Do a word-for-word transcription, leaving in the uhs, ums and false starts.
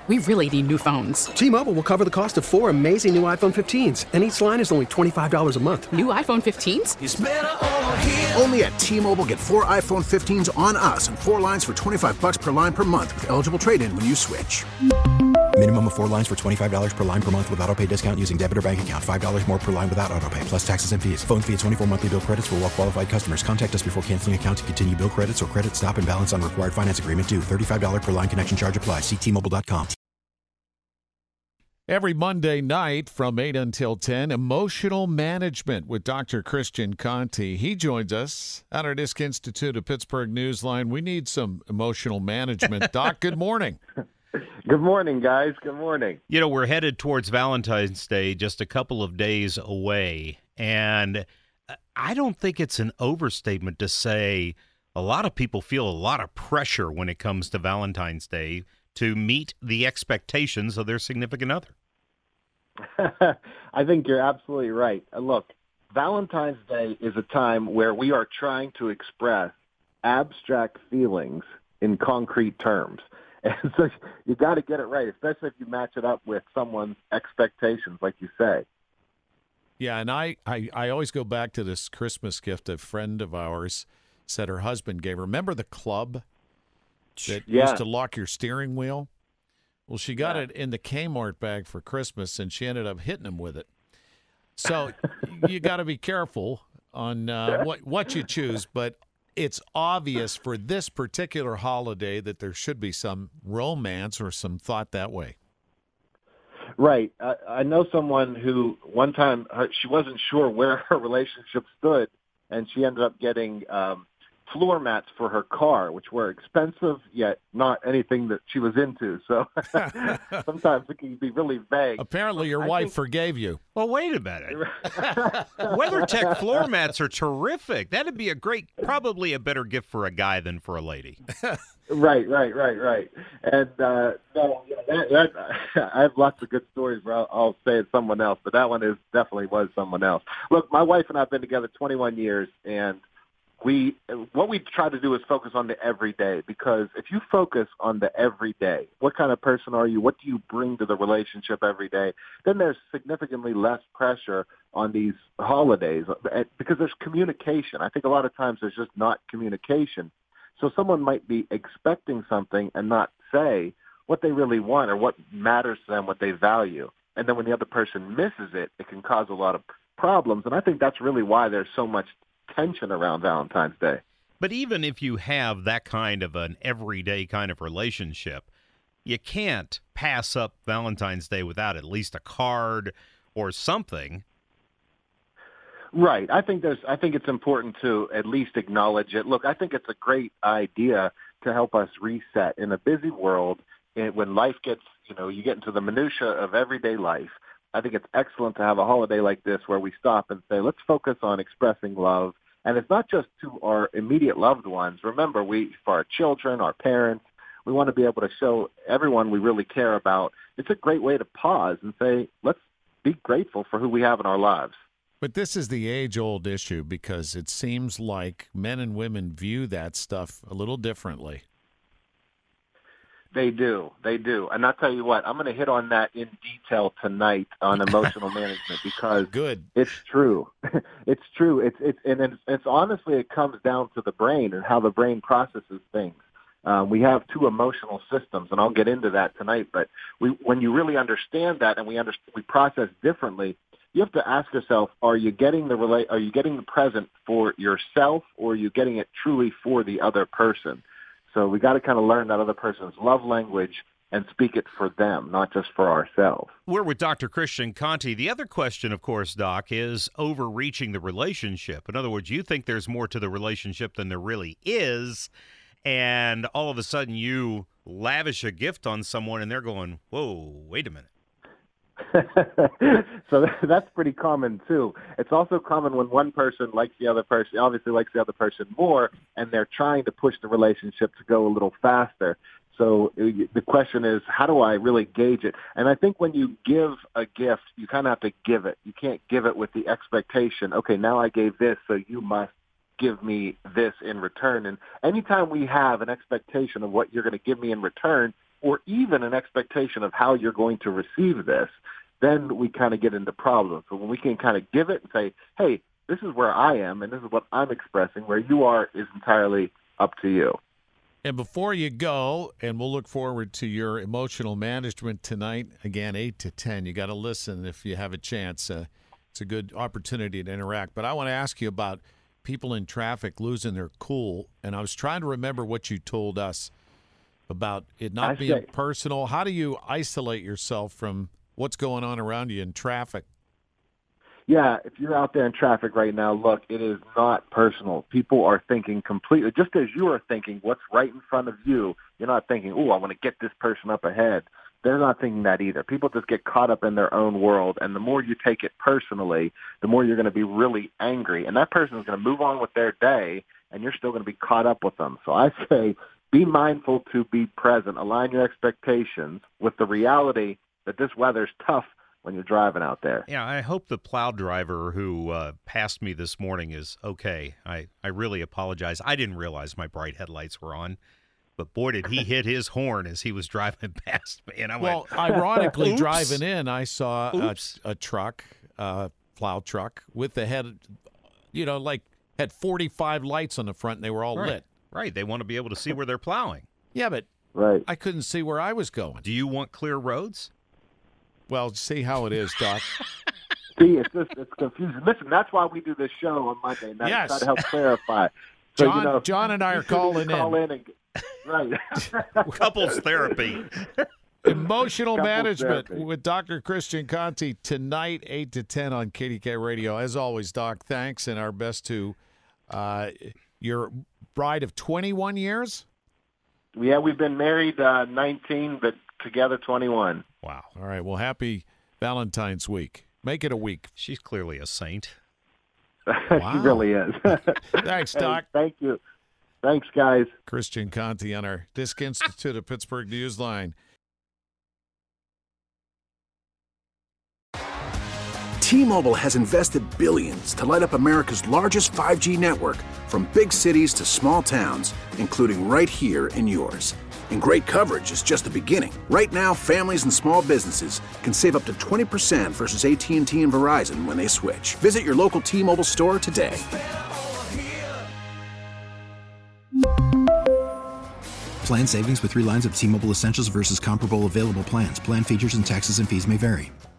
We really need new phones. T-Mobile will cover the cost of four amazing new iPhone fifteens, and each line is only twenty-five dollars a month. New iPhone fifteens? It's better over here. Only at T-Mobile, get four iPhone fifteens on us and four lines for twenty-five dollars per line per month with eligible trade-in when you switch. Minimum of four lines for twenty-five dollars per line per month with autopay discount using debit or bank account. five dollars more per line without autopay, plus taxes and fees. Phone fee at twenty-four monthly bill credits for well-qualified customers. Contact us before canceling account to continue bill credits or credit stop and balance on required finance agreement due. thirty-five dollars per line connection charge applies. See T Mobile dot com. Every Monday night from eight until ten, Emotional Management with Doctor Christian Conti. He joins us at our Disc Institute of Pittsburgh Newsline. We need some emotional management. Doc, good morning. Good morning, guys. Good morning. You know, we're headed towards Valentine's Day, just a couple of days away. And I don't think it's an overstatement to say a lot of people feel a lot of pressure when it comes to Valentine's Day to meet the expectations of their significant other. I think you're absolutely right. Uh, Look, Valentine's Day is a time where we are trying to express abstract feelings in concrete terms. And so you got to get it right, especially if you match it up with someone's expectations, like you say. Yeah, and I, I, I always go back to this Christmas gift a friend of ours said her husband gave her. Remember the club that Yeah. used to lock your steering wheel? Well, she got Yeah. it in the Kmart bag for Christmas, and she ended up hitting him with it. So you got to be careful on uh, what what you choose, but it's obvious for this particular holiday that there should be some romance or some thought that way. Right. I, I know someone who one time her, she wasn't sure where her relationship stood, and she ended up getting um, floor mats for her car, which were expensive, yet not anything that she was into. So sometimes it can be really vague. Apparently your I wife think- forgave you. Well, wait a minute. WeatherTech floor mats are terrific. That'd be a great, probably a better gift for a guy than for a lady. Right, right, right, right. And uh, no, yeah, that, that, I have lots of good stories where I'll, I'll say it's someone else, but that one is definitely was someone else. Look, my wife and I have been together twenty-one years, and we what we try to do is focus on the everyday, because if you focus on the everyday, what kind of person are you? What do you bring to the relationship every day? Then there's significantly less pressure on these holidays because there's communication. I think a lot of times there's just not communication. So someone might be expecting something and not say what they really want or what matters to them, what they value. And then when the other person misses it, it can cause a lot of problems. And I think that's really why there's so much tension around Valentine's Day. But even if you have that kind of an everyday kind of relationship, you can't pass up Valentine's Day without at least a card or something. Right. I think there's. I think it's important to at least acknowledge it. Look, I think it's a great idea to help us reset in a busy world. And when life gets, you know, you get into the minutia of everyday life, I think it's excellent to have a holiday like this where we stop and say, let's focus on expressing love. And it's not just to our immediate loved ones. Remember, we, for our children, our parents, we want to be able to show everyone we really care about. It's a great way to pause and say, let's be grateful for who we have in our lives. But this is the age-old issue because it seems like men and women view that stuff a little differently. They do. They do. And I'll tell you what, I'm going to hit on that in detail tonight on emotional management because Good. It's true. It's true. It's it's and it's, it's honestly it comes down to the brain and how the brain processes things. Um, we have two emotional systems, and I'll get into that tonight. But we, when you really understand that, and we understand, we process differently, you have to ask yourself: Are you getting the relate? Are you getting the present for yourself, or are you getting it truly for the other person? So we got to kind of learn that other person's love language and speak it for them, not just for ourselves. We're with Doctor Christian Conti. The other question, of course, Doc, is overreaching the relationship. In other words, you think there's more to the relationship than there really is, and all of a sudden you lavish a gift on someone, and they're going, whoa, wait a minute. So that's pretty common, too. It's also common when one person likes the other person, obviously likes the other person more, and they're trying to push the relationship to go a little faster. So the question is, how do I really gauge it? And I think when you give a gift, you kind of have to give it. You can't give it with the expectation, okay, now I gave this, so you must give me this in return. And anytime we have an expectation of what you're going to give me in return, or even an expectation of how you're going to receive this, then we kind of get into problems. So when we can kind of give it and say, hey, this is where I am and this is what I'm expressing, where you are is entirely up to you. And before you go, and we'll look forward to your emotional management tonight, again, eight to ten. You got to listen if you have a chance. Uh, it's a good opportunity to interact. But I want to ask you about people in traffic losing their cool. And I was trying to remember what you told us about it not I being say, personal. How do you isolate yourself from what's going on around you in traffic? Yeah, if you're out there in traffic right now, look, it is not personal. People are thinking completely, just as you are thinking what's right in front of you, you're not thinking, oh, I want to get this person up ahead. They're not thinking that either. People just get caught up in their own world, and the more you take it personally, the more you're going to be really angry. And that person is going to move on with their day, and you're still going to be caught up with them. So I say be mindful to be present. Align your expectations with the reality that this weather's tough when you're driving out there. Yeah, I hope the plow driver who uh, passed me this morning is okay. I, I really apologize. I didn't realize my bright headlights were on, but boy, did he hit his horn as he was driving past me. And I well, went, ironically, Oops. driving in, I saw a, Oops. a truck, a plow truck, with the head, you know, like had forty-five lights on the front, and they were all right. lit. Right, they want to be able to see where they're plowing. Yeah, but Right. I couldn't see where I was going. Do you want clear roads? Well, see how it is, Doc. See, it's just it's confusing. Listen, that's why we do this show on Monday night. Yes. Try to help clarify. So, John, you know, John and I are calling call in. in and, right. Couples therapy. Emotional Couples management therapy. with Doctor Christian Conti tonight, eight to ten on K D K Radio. As always, Doc, thanks, and our best to uh, your bride of twenty-one years. Yeah, we've been married uh, nineteen, but together twenty-one. Wow. All right. Well, happy Valentine's week. Make it a week. She's clearly a saint. Wow. She really is. Thanks, Hey, Doc. thank you. Thanks, guys. Christian Conti on our Disc Institute of Pittsburgh News Line. T-Mobile has invested billions to light up America's largest five G network, from big cities to small towns, including right here in yours. And great coverage is just the beginning. Right now, families and small businesses can save up to twenty percent versus A T and T and Verizon when they switch. Visit your local T-Mobile store today. Plan savings with three lines of T-Mobile Essentials versus comparable available plans. Plan features and taxes and fees may vary.